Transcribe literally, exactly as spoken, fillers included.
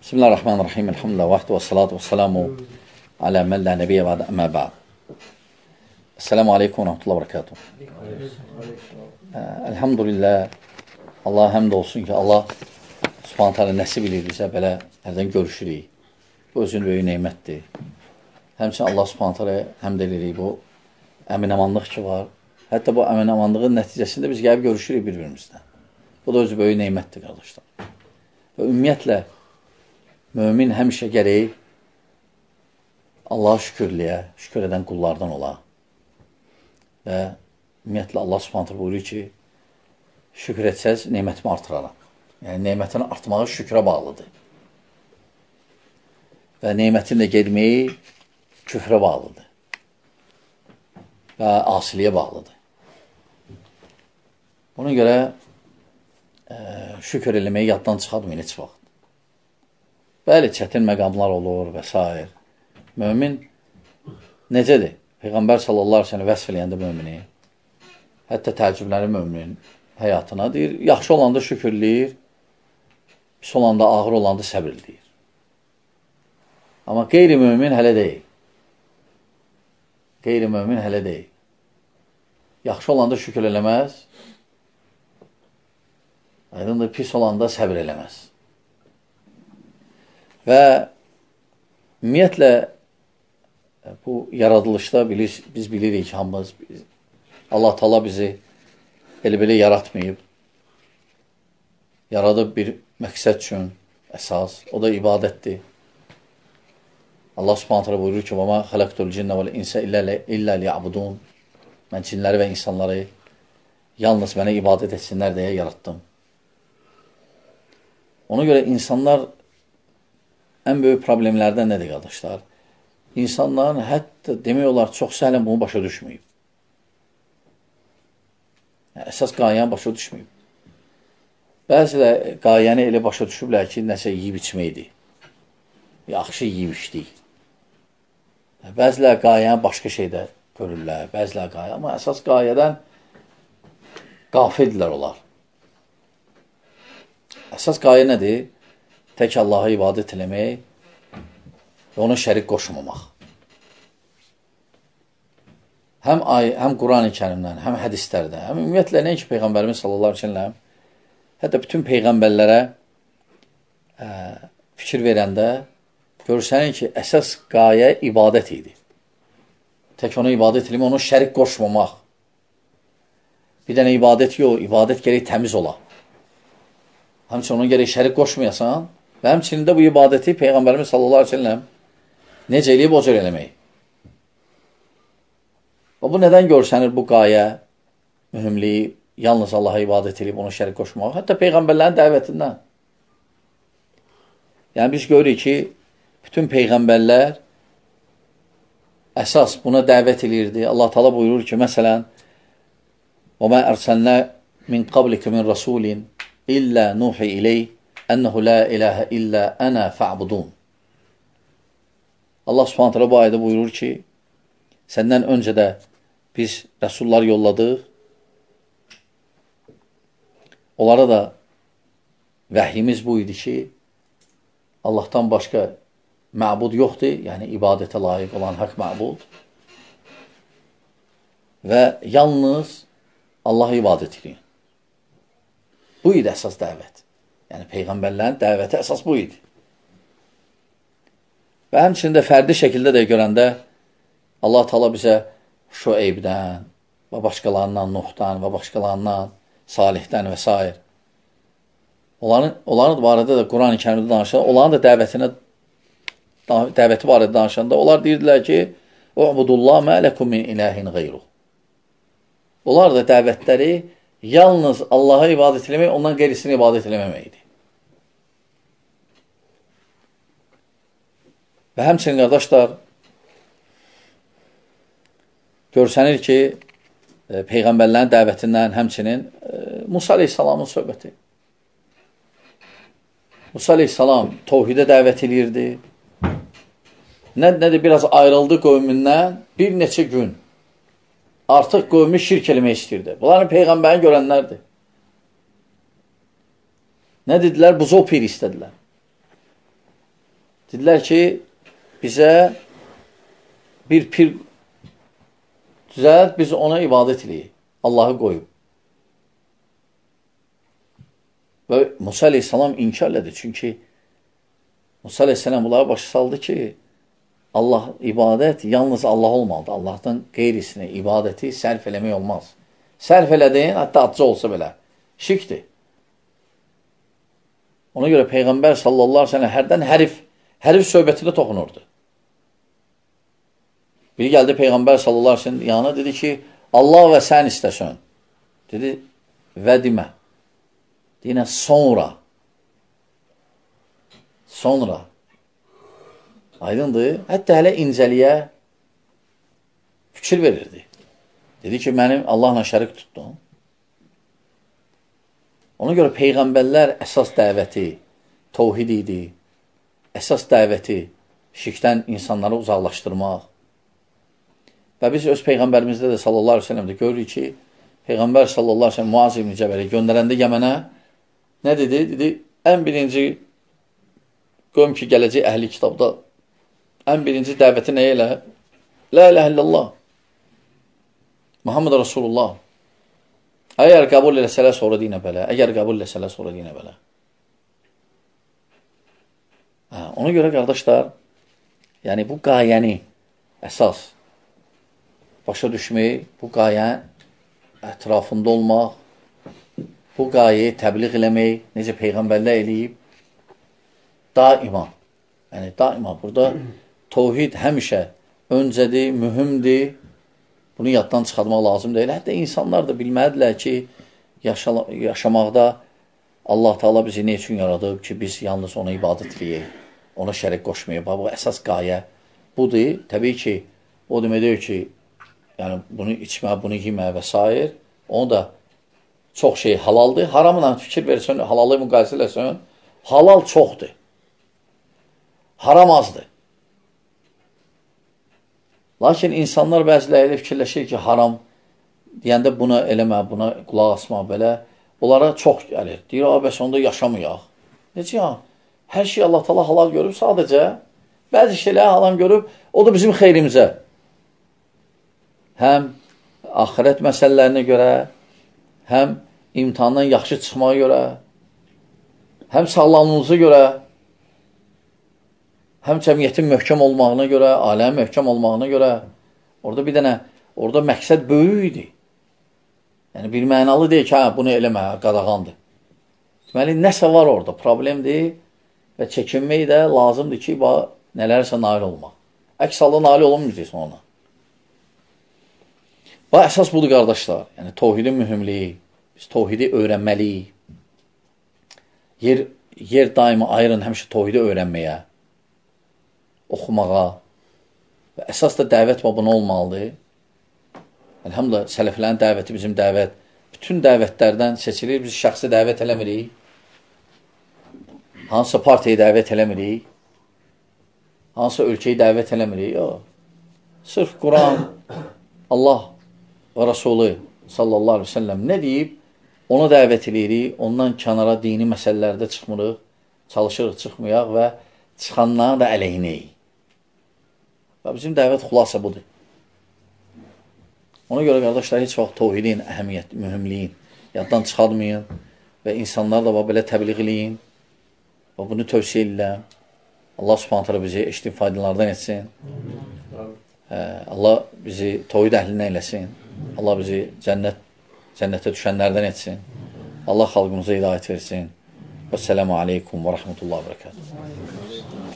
Bismillahirrahmanirrahim. Elhamdülillah. Vahdu və salatu və salamu alə mən lə nəbiyyə və əmə bə'd. Esselamu aleykum və rahmetullah və barakatuhu. Elhamdülillah. Allah həmd olsun ki, Allah subhanət hələ nəsib edir bizə belə hərdən görüşürük. Bu özün böyük neymətdir. Həmçin Allah subhanət hələ həmd edirik bu əminəmanlıq ki var. Hətta bu əminəmanlığın nəticəsində biz gəlib görüşürük bir-birimizdən. Bu da özü böyük neymətdir, qardaşlar. Və ümumiyyətlə, mömin həmişə gərək Allaha şükürləyə, şükür edən qullardan ola. Və ümumiyyətlə, Allah subhanət hələ buyuruyor ki, şükür etsəz, neymətimi artıraram. Yəni, neymətin artmağı şükrə bağlıdır. Və neymətin də gedməyi küfrə bağlıdır. Və asiliyə bağlıdır. Buna görə ə, şükür eləməyi yaddan çıxartmayın heç vaxt. Bəli, çətin məqamlar olur və s. Mömin necədir? Peyğəmbər sallallahu aleyhi ve sellem vəsf eləyəndə mömini, hətta təəccübləri möminin həyatına deyir, yaxşı olanda şükürləyir, pis olanda, ağır olanda səbirləyir. Amma qeyri-mömin hələ deyil. Qeyri-mömin hələ deyil. Yaxşı olanda şükür eləməz, aydındır, pis olanda səbir eləməz. Və ümumiyyətlə, bu yaradılışda bilir, biz bilirik ki, hamımız, Allah Taala bizi elə-belə yaratmayıb. Yaradıb bir məqsəd üçün əsas, o da ibadətdir. Allah subhanət hələ buyurur ki, وَمَا خَلَقْتُ الْجِنَّ وَالْاِنْسَ إِلَّا لِيَعْبُدُونَ Mən cinləri və insanları yalnız mənə ibadət etsinlər deyə yaratdım. Ona görə insanlar ən böyük problemlərdən nədir, qardaşlar? İnsanların hətta demək olar, çox səhələn bunu başa düşməyib. Yəni, əsas qayəni başa düşməyib. Bəzilə qayəni elə başa düşüblər ki, nəsə yiyib içməkdir. Yaxşı yiyib içdik. Bəzilə qayəni başqa şeydə görürlər, bəzilə qayə. Amma əsas qayədən qafildirlər olar. Əsas qayə nədir? Tək Allaha ibadət eləmək və ona şərik qoşmamaq. Həm, həm Quran-ı Kərimdən, həm hədislərdən, həm ümumiyyətlə nə ki, Peyğəmbərimiz sallallahu aleyhi ve sellem, hətta bütün Peyğəmbərlərə ə, fikir verəndə görsənin ki, əsas qayə ibadət idi. Tək ona ibadət eləmək, ona şərik qoşmamaq. Bir dənə ibadət yox, ibadət gərək təmiz ola. Həmçinin ona gərək şərik qoşmayasan və həmçinin də bu ibadəti Peyğəmbərimiz sallallahu aleyhi ve sellem necə eləyib, o cür eləmək. Və bu nədən görsənir bu qayə, mühümliyi, yalnız Allaha ibadət eləyib, ona şərik qoşmaq, hətta Peyğəmbərlərin dəvətindən. Yəni, biz görürük ki, bütün Peyğəmbərlər əsas buna dəvət eləyirdi. Allah Taala buyurur ki, məsələn, وَمَا أَرْسَلْنَا مِنْ قَبْلِكَ مِنْ رَسُولٍ إِلَّا نُوحِي إِلَيْهِ أَنَّهُ لَا إِلَهَ إِلَّا أَنَا فَعْبُدُونَ Allah subhanət hələ bu ayda buyurur ki, səndən öncə də biz rəsullar yolladıq. Onlara da vəhyimiz bu idi ki, Allahdan başqa məbud yoxdur, yəni ibadətə layiq olan haqq məbud. Və yalnız Allaha ibadət edin. Bu idi əsas dəvət. Yəni Peyğəmbərlərin dəvəti əsas bu idi. Və həmçində fərdi şəkildə də görəndə Allah Taala bizə Şueybdən və başqalarından, Nuhdan və başqalarından, Salihdən və s. Onların, onların barədə də Quran-ı Kərimdə danışanda, onların da dəvətinə dəvəti barədə danışanda, onlar deyirdilər ki, "U'budullah mə ləkum min ilahin qeyruh." Onlar da dəvətləri yalnız Allaha ibadət eləmək, ondan qeyrisini ibadət eləməməkdir. Və həmçinin, qardaşlar, görsənir ki, e, Peyğəmbərlərin dəvətindən həmçinin e, Musa aleyhissalamın söhbəti. Musa aleyhissalam tovhidə dəvət edirdi. Nə, nədir, biraz ayrıldı qövmündən bir neçə gün. Artıq qövmü şirk eləmək istəyirdi. Bunların Peyğəmbərini görənlərdir. Nə dedilər? Buzov piri istədilər. Dedilər ki, bizə bir pir düzəlt, biz ona ibadət eləyik. Allahı qoyub. Və Musa aleyhissalam inkar elədi. Çünki Musa aleyhissalam bunlara başa saldı ki, Allah, ibadət yalnız Allah olmalıdır. Allahdan qeyrisini, ibadəti sərf eləmək olmaz. Sərf elədiyin, hətta acı olsa belə, şirkdir. Ona görə Peyğəmbər sallallahu aleyhi ve sellem hərdən hərif, hərif söhbətinə toxunurdu. Biri gəldi Peyğəmbər sallallahu aleyhi ve sellem yanına, dedi ki, Allah və sən istəsən. Dedi, və demə. Deyinə, sonra. Sonra. Aydındır. Hətta hələ incəliyə fikir verirdi. Dedi ki, mənim Allahla şərik tutdum. Ona görə Peyğəmbərlər əsas dəvəti təvhid idi. Əsas dəvəti şirkdən insanları uzaqlaşdırmaq. Və biz öz Peyğəmbərimizdə də sallallahu aleyhi ve sellemdə görürük ki, Peyğəmbər sallallahu aleyhi ve sellem Muaz ibn Cəbəli göndərəndə Yəmənə nə dedi? Dedi, ən birinci qövm ki, gələcək əhli kitabda ən birinci dəvəti nə elə? La ilahe illallah. Muhammed Rasulullah. Əgər qəbul eləsələ sonra deyinə belə. Əgər qəbul eləsələ sonra deyinə belə. Hə, ona görə qardaşlar, yəni bu qayəni əsas başa düşmək, bu qayə ətrafında olmaq, bu qayəyi təbliğ eləmək, necə Peyğəmbərlər eləyib, daima, yəni daima burada təvhid həmişə öncədir, mühümdir, bunu yaddan çıxartmaq lazım deyil. Hətta insanlar da bilməlidirlər ki, yaşa yaşamaqda Allah Teala bizi ne üçün yaradıb ki, biz yalnız ona ibadət edəyik, ona şərik qoşmayaq. Bu əsas qayə budur. Təbii ki, o demək deyir ki, yəni bunu içmə, bunu yemə və s. Onu da çox şey halaldır. Haramla fikir versən, halalı müqayisə eləsən, halal çoxdur. Haram azdır. Lakin insanlar bəziləri fikirləşir ki, haram deyəndə buna eləmə, buna qulaq asma, belə. Onlara çox gəlir. Deyir, bəs onda yaşamayaq. Necə ya? Hər şey Allah Teala halal görüb, sadəcə bəzi şeylər haram görüb, o da bizim xeyrimizə. Həm axirət məsələlərinə görə, həm imtihandan yaxşı çıxmağa görə, həm sağlamlığımıza görə, həm cəmiyyətin möhkəm olmağına görə, aləmin möhkəm olmağına görə. Orada bir dənə, orada məqsəd böyük idi. Yəni, bir mənalı deyil ki, hə, bunu eləmə, qadağandır. Deməli, nəsə var orada, problemdir və çəkinmək də lazımdır ki, nələrsə nail olmaq. Əks halda nail olunmayacaqsın ona. Və əsas budur, qardaşlar. Yəni, təvhidin mühümliyi. Biz təvhidi öyrənməliyik. Yer, yer daima ayırın həmişə təvhidi öyrənməyə, oxumağa və əsas da dəvət buna olmalıdır. Elhamdülillah, sələflərin dəvəti bizim dəvət. Bütün dəvətlərdən seçilir, biz şəxsi dəvət eləmirik. Hansısa partiyə dəvət eləmirik. Hansısa ölkəyi dəvət eləmirik. Yox. Sırf Quran, Allah və Rasulü sallallahu aleyhi ve sellem nə deyib, ona dəvət eləyirik. Ondan kənara dini məsələlərdə çıxmırıq, çalışırıq, çıxmayaq və çıxanların da əleyhinəyik. Və bizim dəvət xulasa budur. Ona görə, qardaşlar, heç vaxt təvhidin əhəmiyyət, mühümliyin yaddan çıxarmayın və insanlar da belə təbliğ eləyin və bunu tövsiyə edirlər. Allah subhanət hələ bizi eşitdiyi faydalardan etsin. Allah bizi təvhid əhlindən eləsin. Allah bizi cənnət, cənnətə düşənlərdən etsin. Allah xalqımıza hidayət versin. Vəssələmu aleykum və rəhmətullahi və bərəkatuhu.